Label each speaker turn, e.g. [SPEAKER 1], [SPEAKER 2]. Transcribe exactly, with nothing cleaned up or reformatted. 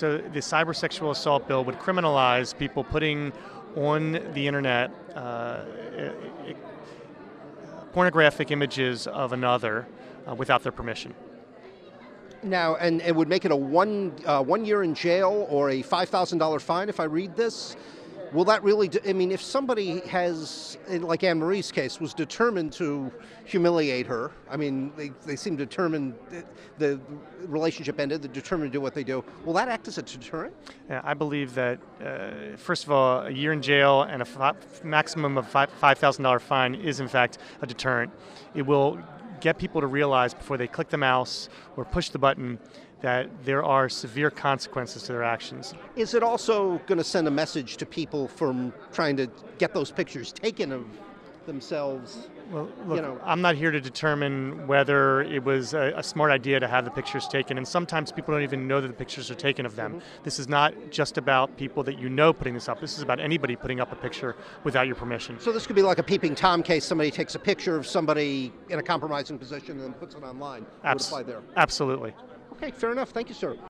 [SPEAKER 1] So the cyber sexual assault bill would criminalize people putting on the internet uh, pornographic images of another uh, without their permission.
[SPEAKER 2] Now, and it would make it a one uh, one year in jail or a five thousand dollars fine if I read this. Will that really, do, I mean, if somebody has, like Anne Marie's case, was determined to humiliate her, I mean, they, they seem determined, the relationship ended, they're determined to do what they do, will that act as a deterrent?
[SPEAKER 1] Yeah, I believe that, uh, first of all, a year in jail and a fi- maximum of five thousand dollars fine is, in fact, a deterrent. It will get people to realize before they click the mouse or push the button that there are severe consequences to their actions.
[SPEAKER 2] Is it also going to send a message to people from trying to get those pictures taken of themselves?
[SPEAKER 1] Well, look,
[SPEAKER 2] you know.
[SPEAKER 1] I'm not here to determine whether it was a, a smart idea to have the pictures taken, and sometimes people don't even know that the pictures are taken of them. Mm-hmm. This is not just about people that you know putting this up. This is about anybody putting up a picture without your permission.
[SPEAKER 2] So this could be like a peeping Tom case. Somebody takes a picture of somebody in a compromising position and then puts it online.
[SPEAKER 1] Abs-
[SPEAKER 2] would apply there.
[SPEAKER 1] Absolutely.
[SPEAKER 2] Okay, fair enough. Thank you, sir.